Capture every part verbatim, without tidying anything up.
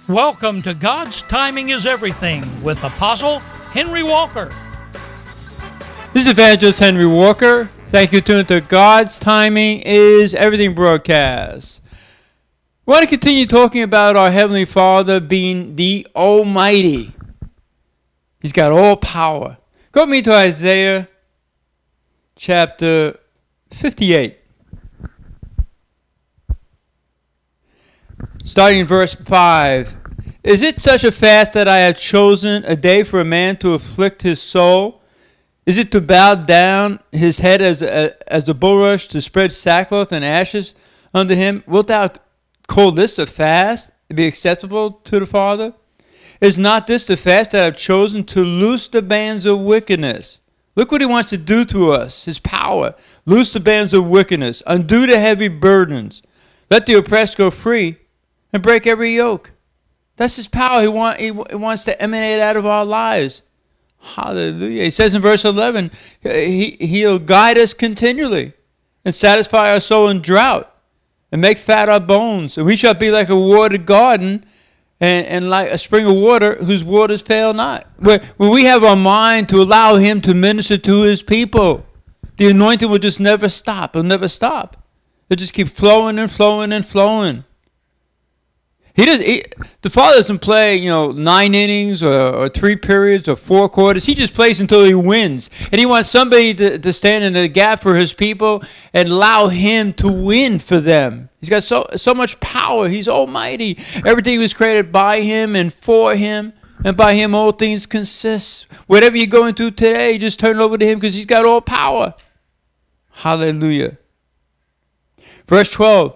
Welcome to God's Timing is Everything with Apostle Henry Walker. This is Evangelist Henry Walker. Thank you for tuning to God's Timing is Everything broadcast. We want to continue talking about our Heavenly Father being the Almighty. He's got all power. Go with me to Isaiah chapter fifty-eight. Starting in verse five. Is it such a fast that I have chosen a day for a man to afflict his soul? Is it to bow down his head as a, as a bulrush, to spread sackcloth and ashes unto him? Wilt thou call this a fast, to be acceptable to the Father? Is not this the fast that I have chosen, to loose the bands of wickedness? Look what he wants to do to us, his power. Loose the bands of wickedness, undo the heavy burdens, let the oppressed go free, and break every yoke. That's his power. He, want, he, he wants to emanate out of our lives. Hallelujah. He says in verse eleven, he, he'll guide us continually and satisfy our soul in drought and make fat our bones. And we shall be like a watered garden and, and like a spring of water whose waters fail not. Where, where we have our mind to allow him to minister to his people, the anointing will just never stop. It'll never stop. It'll just keep flowing and flowing and flowing. He does. He, the Father doesn't play, you know, nine innings or, or three periods or four quarters. He just plays until he wins. And he wants somebody to, to stand in the gap for his people and allow him to win for them. He's got so so much power. He's almighty. Everything was created by him and for him. And by him all things consist. Whatever you're going through today, just turn it over to him because he's got all power. Hallelujah. Verse twelve.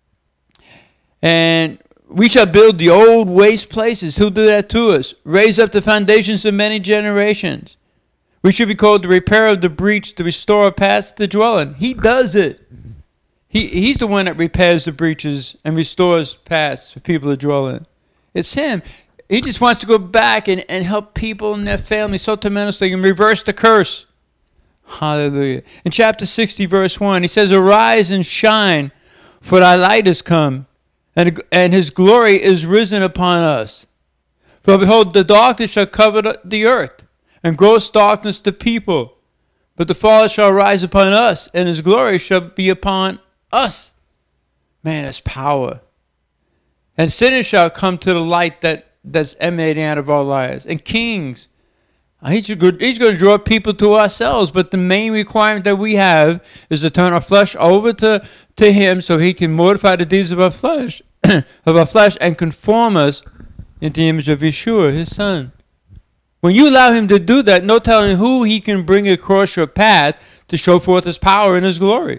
And we shall build the old waste places. Who'll do that to us? Raise up the foundations of many generations. We should be called the repairer of the breach, the restorer of paths to dwell in. He does it. He, he's the one that repairs the breaches and restores paths for people to dwell in. It's him. He just wants to go back and, and help people and their families so tremendously and reverse the curse. Hallelujah. In chapter sixty, verse one, he says, arise and shine, for thy light is come, And, and his glory is risen upon us. For behold, the darkness shall cover the earth, and gross darkness the people. But the Father shall rise upon us, and his glory shall be upon us. Man, that's power. And sinners shall come to the light that, that's emanating out of our lives. And kings, he's, he's going to draw people to ourselves. But the main requirement that we have is to turn our flesh over to to him so he can mortify the deeds of our flesh of our flesh and conform us into the image of Yeshua, his son. When you allow him to do that, no telling who he can bring across your path to show forth his power and his glory.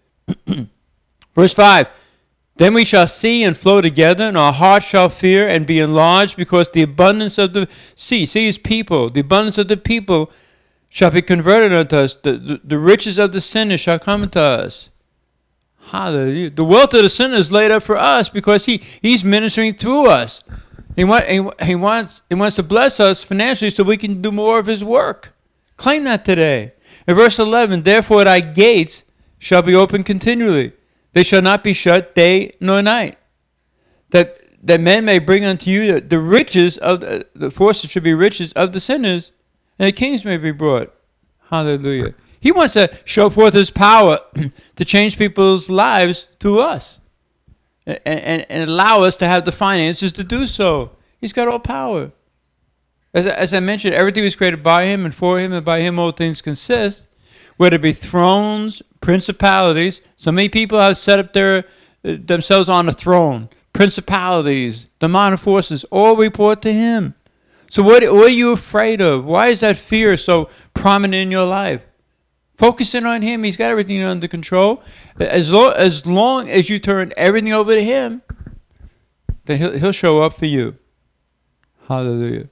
Verse five, then we shall see and flow together, and our hearts shall fear and be enlarged, because the abundance of the sea, sea is people, the abundance of the people shall be converted unto us. The, the, the riches of the sinners shall come unto us. Hallelujah. The wealth of the sinner is laid up for us because he, he's ministering through us. He, want, he, he, wants, he wants to bless us financially so we can do more of his work. Claim that today. In verse eleven, therefore thy gates shall be open continually. They shall not be shut day nor night. That, that men may bring unto you the, the riches of the, the forces should be riches of the sinners, and the kings may be brought. Hallelujah. He wants to show forth his power to change people's lives through us and, and, and allow us to have the finances to do so. He's got all power. As, as I mentioned, everything was created by him and for him, and by him all things consist, whether it be thrones, principalities. So many people have set up their themselves on a throne. Principalities, demonic forces, all report to him. So what, what are you afraid of? Why is that fear so prominent in your life? Focusing on him, he's got everything under control. As long, as long as you turn everything over to him, then he'll, he'll show up for you. Hallelujah.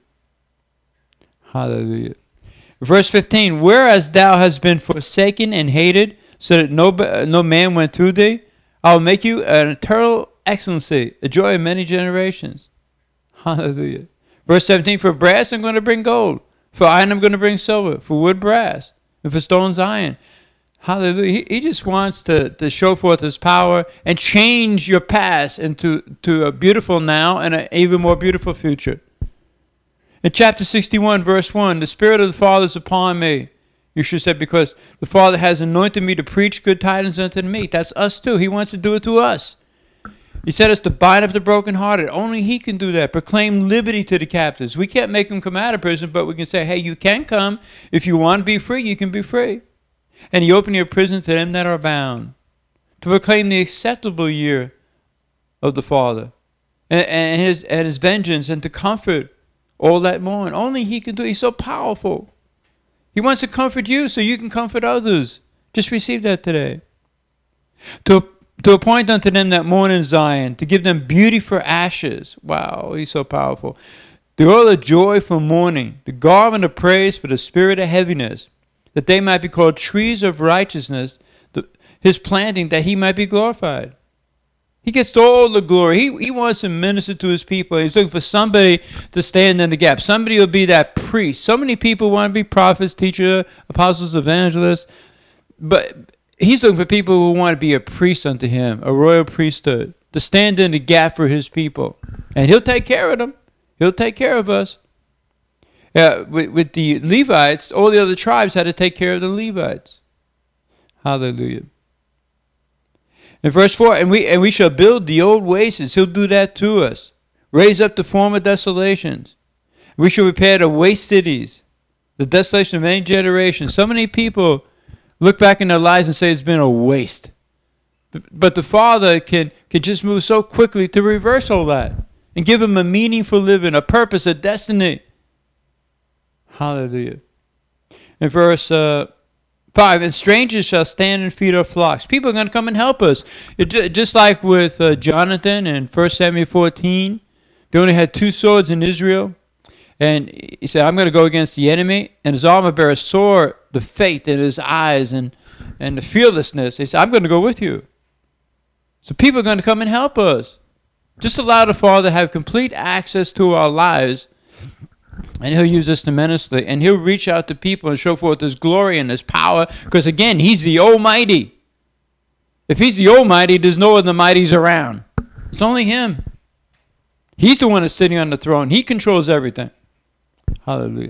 Hallelujah. Verse fifteen, whereas thou hast been forsaken and hated, so that no, no man went through thee, I will make you an eternal excellency, a joy of many generations. Hallelujah. Verse seventeen, for brass I'm going to bring gold, for iron I'm going to bring silver, for wood brass, and for stones iron. Hallelujah. He, he just wants to, to show forth his power and change your past into to a beautiful now and an even more beautiful future. In chapter sixty-one, verse one, the Spirit of the Father is upon me. You should say, because the Father has anointed me to preach good tidings unto the meek. That's us too. He wants to do it to us. He said us to bind up the brokenhearted. Only he can do that. Proclaim liberty to the captives. We can't make them come out of prison, but we can say, hey, you can come. If you want to be free, you can be free. And he opened your prison to them that are bound. To proclaim the acceptable year of the Father. And, and, his, and his vengeance, and to comfort all that mourn. Only he can do it. He's so powerful. He wants to comfort you so you can comfort others. Just receive that today. To To appoint unto them that mourn in Zion, to give them beauty for ashes. Wow, he's so powerful. The oil of joy for mourning, the garment of praise for the spirit of heaviness, that they might be called trees of righteousness, the, his planting, that he might be glorified. He gets all the glory. He, he wants to minister to his people. He's looking for somebody to stand in the gap. Somebody will be that priest. So many people want to be prophets, teachers, apostles, evangelists, but he's looking for people who want to be a priest unto him, a royal priesthood, to stand in the gap for his people. And he'll take care of them. He'll take care of us. Uh, with, with the Levites, all the other tribes had to take care of the Levites. Hallelujah. In verse four, and we, and we shall build the old wastes. He'll do that to us. Raise up the former desolations. We shall repair the waste cities, the desolation of many generations. So many people look back in their lives and say it's been a waste. But the Father can, can just move so quickly to reverse all that and give them a meaningful living, a purpose, a destiny. Hallelujah. In verse uh, five, and strangers shall stand and feed our flocks. People are going to come and help us. It, just like with uh, Jonathan in First Samuel fourteen, they only had two swords in Israel. And he said, I'm going to go against the enemy. And his armor bearer saw the faith in his eyes and, and the fearlessness. He said, I'm going to go with you. So people are going to come and help us. Just allow the Father to have complete access to our lives. And he'll use us tremendously. And he'll reach out to people and show forth his glory and his power. Because again, he's the Almighty. If he's the Almighty, there's no other mighties around. It's only him. He's the one that's sitting on the throne. He controls everything. Hallelujah.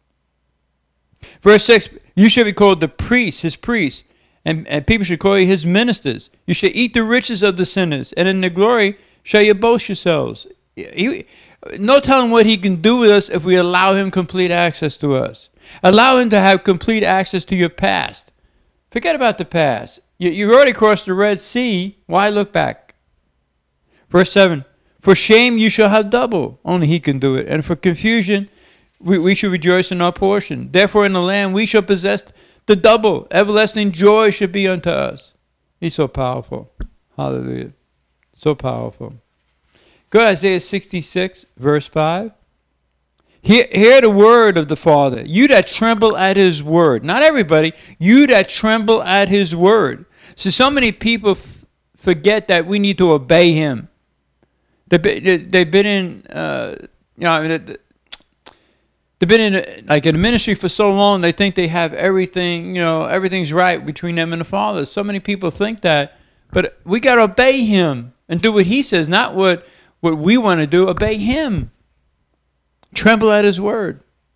Verse six, you shall be called the priest, his priest, and, and people should call you his ministers. You shall eat the riches of the sinners, and in the glory shall you boast yourselves. He, no telling what he can do with us if we allow him complete access to us. Allow him to have complete access to your past. Forget about the past. You, you've already crossed the Red Sea. Why look back? Verse seven, for shame you shall have double. Only he can do it. And for confusion, we, we shall rejoice in our portion. Therefore in the land we shall possess the double. Everlasting joy shall be unto us. He's so powerful. Hallelujah. So powerful. Go to Isaiah sixty-six, verse five. Hear, hear the word of the Father. You that tremble at his word. Not everybody. You that tremble at his word. So, so many people f- forget that we need to obey him. They've been, they've been in, uh, you know, I mean, they've been in a, like in a ministry for so long. They think they have everything, you know, everything's right between them and the Father. So many people think that, but we got to obey him and do what he says, not what what we want to do. Obey him. Tremble at his word.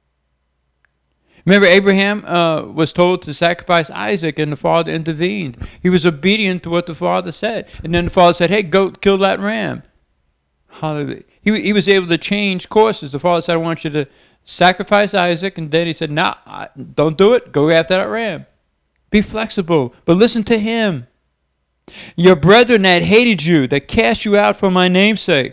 Remember, Abraham uh, was told to sacrifice Isaac, and the Father intervened. He was obedient to what the Father said, and then the Father said, "Hey, go kill that ram." Hallelujah. He, he was able to change courses. The Father said, I want you to sacrifice Isaac. And then he said, no, nah, don't do it. Go after that ram. Be flexible, but listen to him. Your brethren that hated you, that cast you out for my name's sake.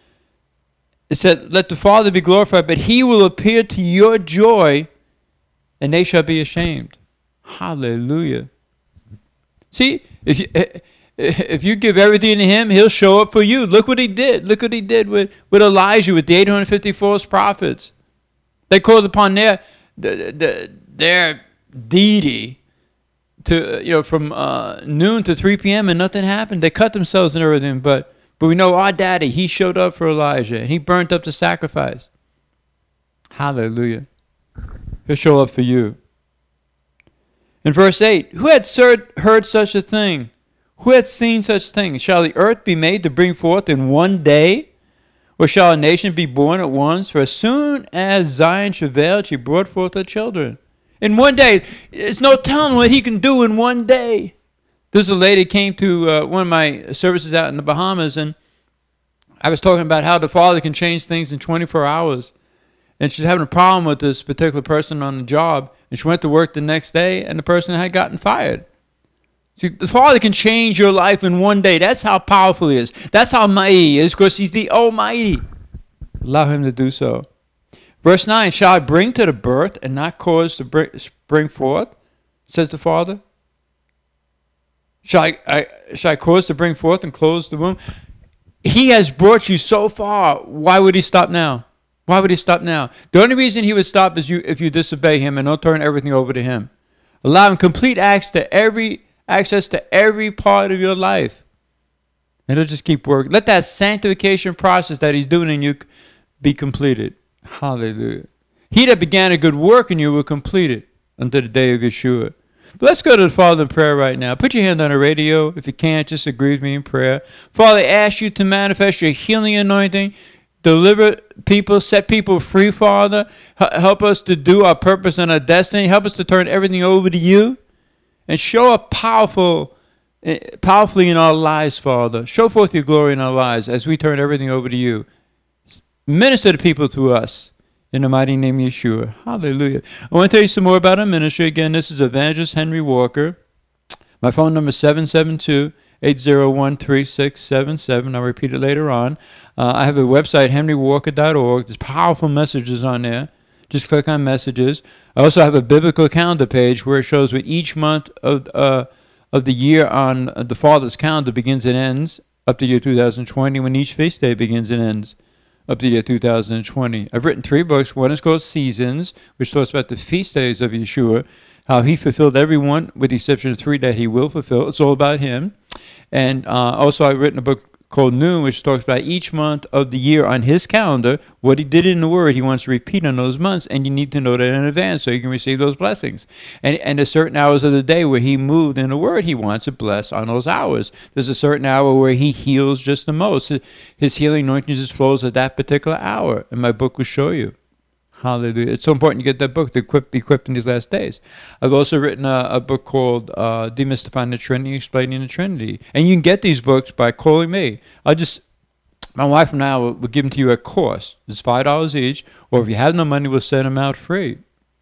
It said, let the Father be glorified, but he will appear to your joy, and they shall be ashamed. Hallelujah. See, if you... If you give everything to him, he'll show up for you. Look what he did. Look what he did with, with Elijah, with the eight hundred fifty false prophets. They called upon their the, the, their deity to you know from uh, noon to three p.m. and nothing happened. They cut themselves and everything. But but we know our daddy, he showed up for Elijah and he burnt up the sacrifice. Hallelujah. He'll show up for you. In verse eight, who had heard such a thing? Who had seen such things? Shall the earth be made to bring forth in one day? Or shall a nation be born at once? For as soon as Zion travailed, she brought forth her children. In one day. There's no telling what he can do in one day. There's a lady came to uh, one of my services out in the Bahamas, and I was talking about how the Father can change things in twenty-four hours. And she's having a problem with this particular person on the job. And she went to work the next day, and the person had gotten fired. See, the Father can change your life in one day. That's how powerful he is. That's how mighty he is, because he's the Almighty. Allow him to do so. Verse nine, shall I bring to the birth and not cause to bring forth, says the Father? Shall I, I, shall I cause to bring forth and close the womb? He has brought you so far. Why would he stop now? Why would he stop now? The only reason he would stop is you if you disobey him and don't turn everything over to him. Allow him complete access to every access to every part of your life. And he'll just keep working. Let that sanctification process that he's doing in you be completed. Hallelujah. He that began a good work in you will complete it until the day of Yeshua. But let's go to the Father in prayer right now. Put your hand on the radio. If you can't, just agree with me in prayer. Father, I ask you to manifest your healing anointing. Deliver people, set people free, Father. H- help us to do our purpose and our destiny. Help us to turn everything over to you. And show up powerful, uh, powerfully in our lives, Father. Show forth your glory in our lives as we turn everything over to you. Minister to people through us. In the mighty name of Yeshua. Hallelujah. I want to tell you some more about our ministry. Again, this is Evangelist Henry Walker. My phone number is seven seven two, eight zero one, three six seven seven. I'll repeat it later on. Uh, I have a website, henry walker dot org. There's powerful messages on there. Just click on messages. I also have a biblical calendar page where it shows what each month of uh, of the year on the Father's calendar begins and ends up to year two thousand twenty, when each feast day begins and ends up to year two thousand twenty. I've written three books. One is called Seasons, which talks about the feast days of Yeshua, how he fulfilled every one with the exception of three that he will fulfill. It's all about him. And uh, also I've written a book called Noon, which talks about each month of the year on his calendar, what he did in the Word he wants to repeat on those months, and you need to know that in advance so you can receive those blessings. And and there's certain hours of the day where he moved in the Word he wants to bless on those hours. There's a certain hour where he heals just the most. His healing anointing just flows at that particular hour, and my book will show you. Hallelujah. It's so important you get that book to equip, be equipped in these last days. I've also written a, a book called uh, Demystifying the Trinity, Explaining the Trinity. And you can get these books by calling me. I just, my wife and I will, will give them to you at cost. It's five dollars each. Or if you have no money, we'll send them out free.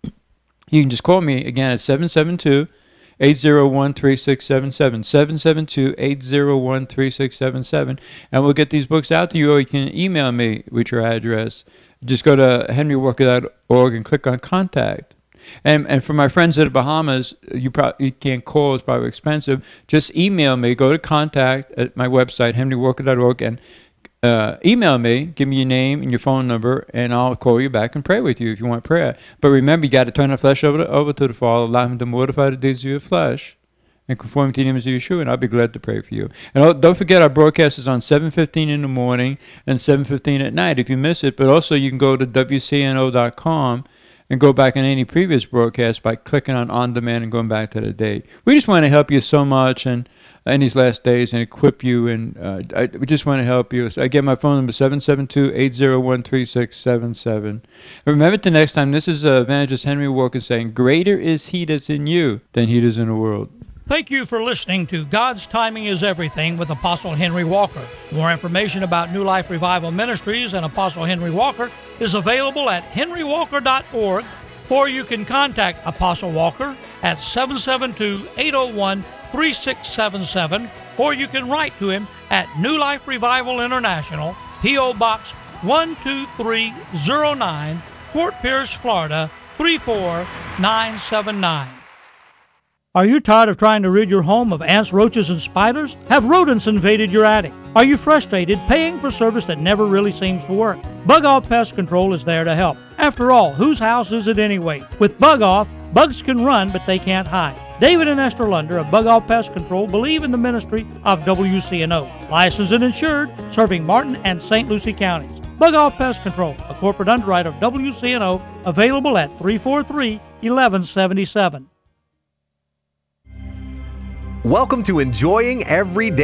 You can just call me again at seven seven two, eight zero one, three six seven seven. seven seven two, eight zero one, three six seven seven. And we'll get these books out to you, or you can email me with your address. Just go to henry walker dot org and click on contact. And and for my friends in the Bahamas, you probably you can't call, it's probably expensive. Just email me, go to contact at my website, henry walker dot org, and uh, email me, give me your name and your phone number, and I'll call you back and pray with you if you want prayer. But remember, you got to turn the flesh over to, over to the Father, allow him to mortify the deeds of your flesh, and conform to the image of Yeshua, and I'll be glad to pray for you. And don't forget, our broadcast is on seven fifteen in the morning and seven fifteen at night if you miss it. But also, you can go to W C N O dot com and go back on any previous broadcast by clicking on On Demand and going back to the date. We just want to help you so much and in these last days and equip you, and uh, I, we just want to help you. So again, my phone number is seven seven two, eight zero one, three six seven seven. Remember, the next time, this is uh, Evangelist Henry Walker saying, greater is he that's in you than he that's in the world. Thank you for listening to God's Timing is Everything with Apostle Henry Walker. More information about New Life Revival Ministries and Apostle Henry Walker is available at henry walker dot org, or you can contact Apostle Walker at seven seven two, eight zero one, three six seven seven, or you can write to him at New Life Revival International, P O. Box one two three zero nine, Fort Pierce, Florida three four nine seven nine. Are you tired of trying to rid your home of ants, roaches, and spiders? Have rodents invaded your attic? Are you frustrated paying for service that never really seems to work? Bug Off Pest Control is there to help. After all, whose house is it anyway? With Bug Off, bugs can run, but they can't hide. David and Esther Lunder of Bug Off Pest Control believe in the ministry of W C N O. Licensed and insured, serving Martin and Saint Lucie counties. Bug Off Pest Control, a corporate underwriter of W C N O, available at three four three, one one seven seven. Welcome to Enjoying Every Day.